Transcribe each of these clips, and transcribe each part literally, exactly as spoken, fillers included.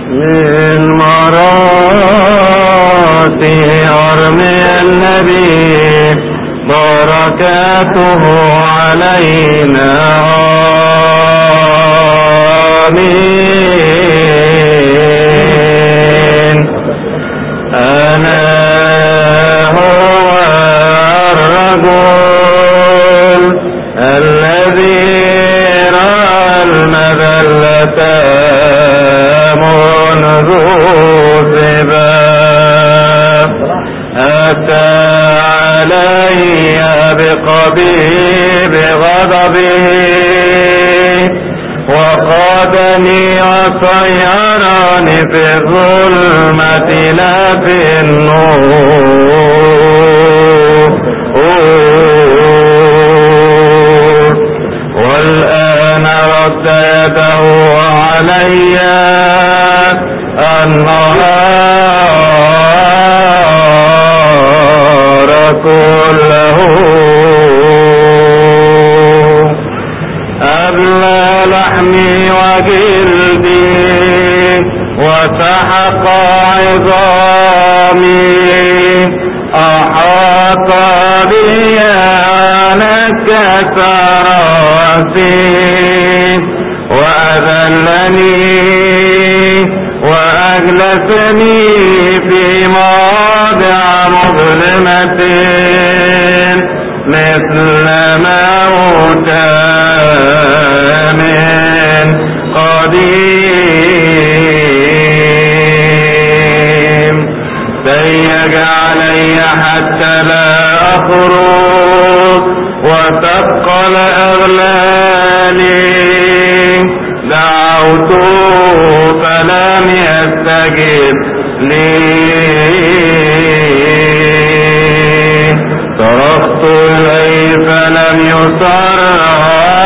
من مراتي أرمي النبي بركاته علينا آمين. أنا هو الرجل الذي رأى المذلة منذ الزباب، أتى علي بقبيب غضبه وقادني وصيرني في الظلمة لا في النور، والآن رد يده علي النهار كله، أبلى لحمي وجلدي وسحق عظامي، أحاط بي نكسر رأسي وأذلني وأجلسني في مواضع مظلمة مثل موتى من قديم، سيج علي حتى لا أخرج وثقل أغلالي، دعوت فلم يستجب لي، صرخت إليه فلم يسرع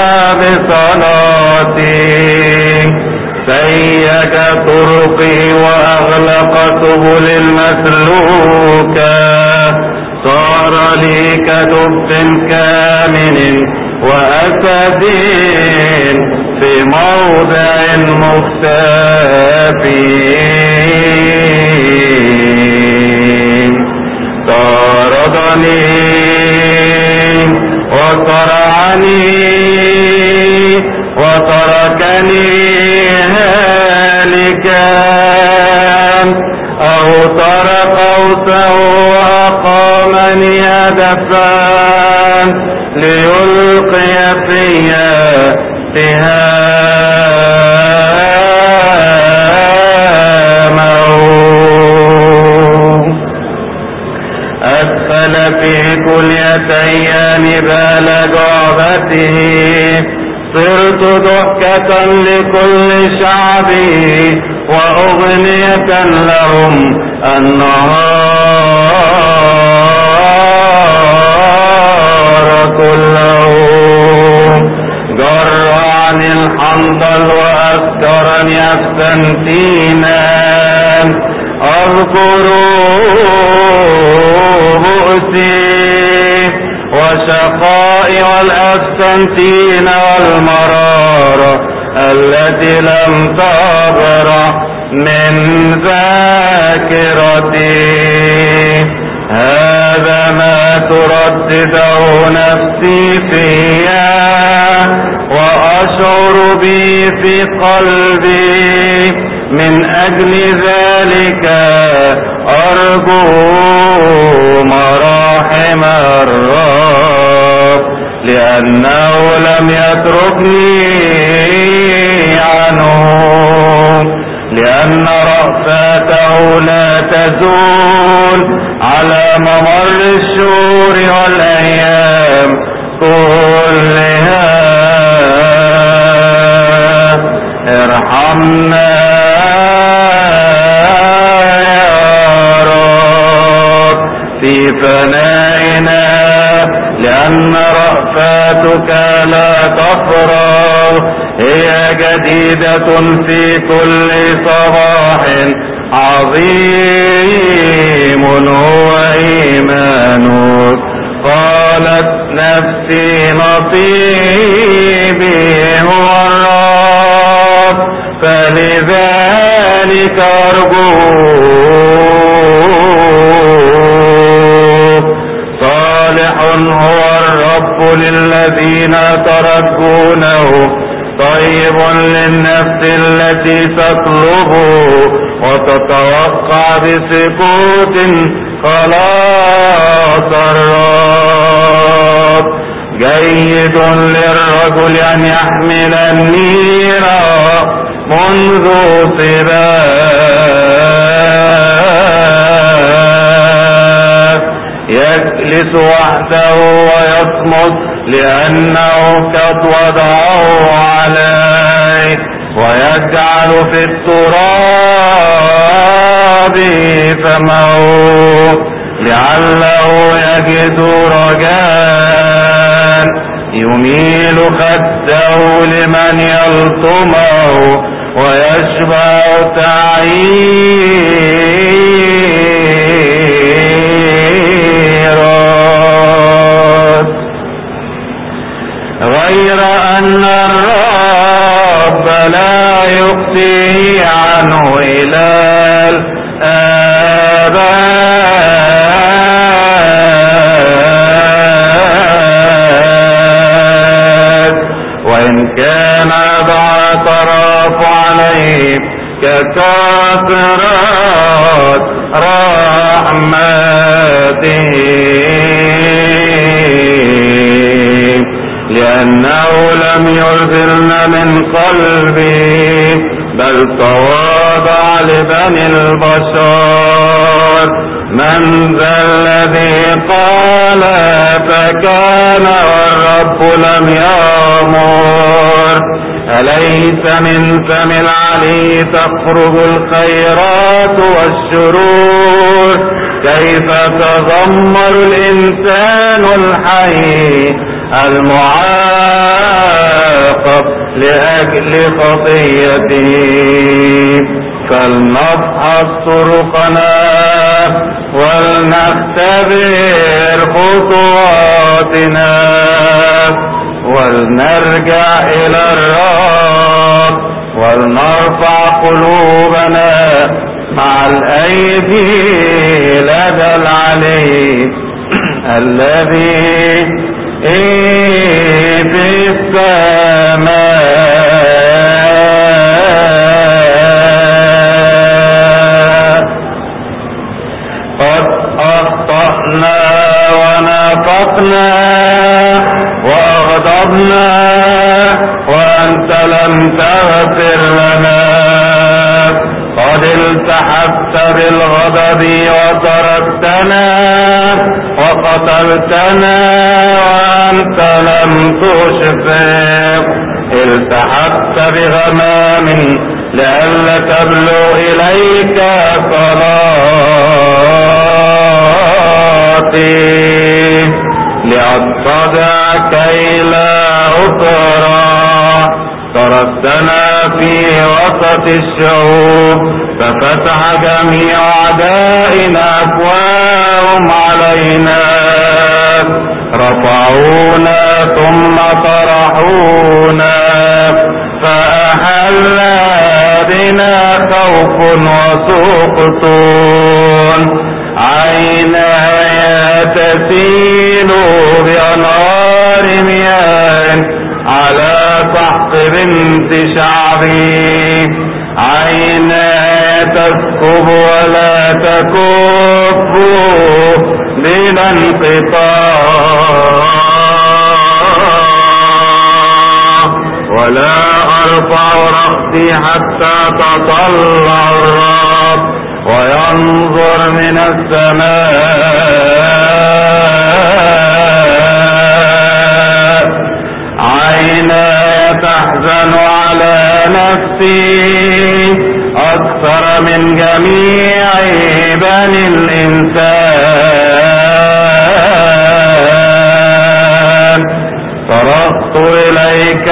بصلاتي، سيك طرقي وأغلق سبل المسلوكة، صار لي كدب كامن وأسد في موضع مختفي، طاردني وصرعني وتركني هالكا، أوتر قوسه وأقامني هدفا ليلقي في سهامه، أدخل في كليتي نبال جعبته، صرت ضحكة لكل شعبي وأغنية لهم النهار كله، جر عن الحنظل وأذكرني السنتينا، أذكر بؤسي وشقائي والأسنتين والمرارة التي لم تبرح من ذاكرتي، هذا ما تردده نفسي فيا وأشعر به في قلبي، من أجل ذلك أرجو مراحم الرب، لأنه لم يتركني عنه، لأن رأفته لا تزول على ممر الشهور والأيام كلها. ارحمنا يا رب في فنائنا، لأن رأفاتك لا تفرغ، هي جديدة في كل صباح، عظيم هو إيمانك. قالت نفسي نصيبي هو الرب، فلذلك أرجوك. صالح هو الرب للذين ترجونه، طيب للنفس التي تطلبه وتتوقع بسكوت خلاص الرب. جيد للرجل أن يحمل النير منذ صباه، يجلس وحده ويصمت لأنه قد وضعه عليه، ويجعل في التراب فمه لعله يجد رجاء. يميل خده لمن يلطمه ويشبع تعييرا، غير أن الرب لا يقضي عنه إلى الآباد، وإن كان اعتراف عليه ككثرات رحمته، لأنه لم يرسلن من قلبي بل تواضع لبني البشر. من ذا الذي قال فكان والرب لم يأمر؟ أليس من فم العلي تخرج الخيرات والشرور؟ كيف تذمر الإنسان الحي المعاقب لأجل خطيته؟ فلنفحص طرقنا ولنختبر خطواتنا، ولنرجع إلى الرب ولنرفع قلوبنا مع الأيدي لدى العلي الذي في السماء. قد أخطأنا ونافقنا وأغضبنا وأنت لم تغفر لنا. قد التحفت بالغضب وتركتنا وقتلتنا وأنت لم تشفق. التحفت بغمام لئلا تبلغ إليك صلاتي، لأتضع كي لا أطرح. تركتنا في وسط الشعوب ففتح جميع أعدائنا أفواههم علينا. رفعونا ثم طرحونا فأحل بنا خوف وسقط. عيناي تسيل بأنهار مياه على تحت بنت شعبي. عيناي تسكب ولا تكف بلا انقطاع، ولا أرفع رأسي حتى تطلع الرب وينظر من السماء. عيناي تحزن على نفسي أكثر من جميع بني الإنسان. صرخت إليك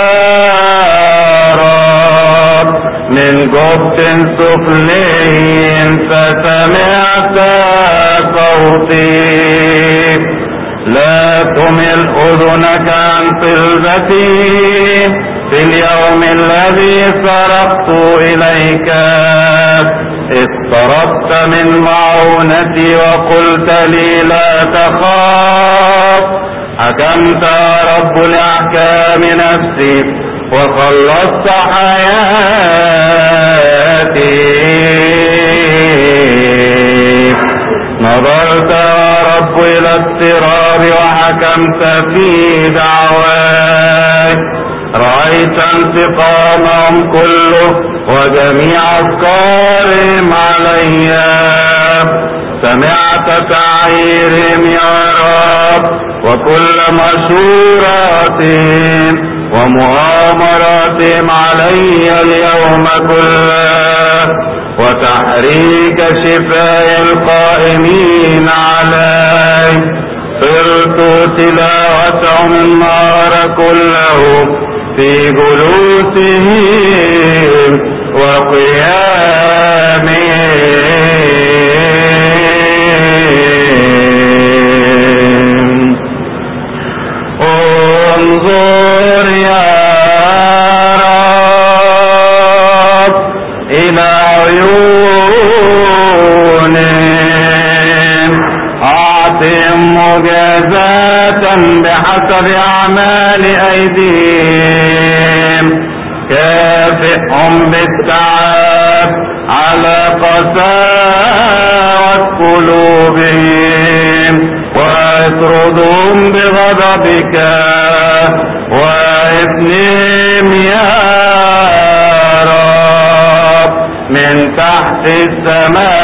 يا رب من جبت سفلي فسمعت صوتي. لا تمل أذنك عن طلبتي في اليوم الذي صرخت إليك. ضربت من معونتي وقلت لي لا تخاف. حكمت يا رب لأحكام نفسي وخلصت حياتي. نظرت يا رب إلى اضطراري وحكمت في دعواي. رأيت انتقامهم كله وجميع أفكارهم علي. سمعت تعييرهم يا رب وكل مشوراتهم ومؤامراتهم علي اليوم كله، وتحريك شفاء القائمين علي. صرت تلاوتهم النهار كله في جلوسهم وقيامهم. انظر يا رب إلى عيونهم، أعطهم مجازاة بحسب أعمال أيديهم. كافئهم بالتعب على قساوة قلوبهم، واطردهم بغضبك وإثنهم يا رب من تحت السماء.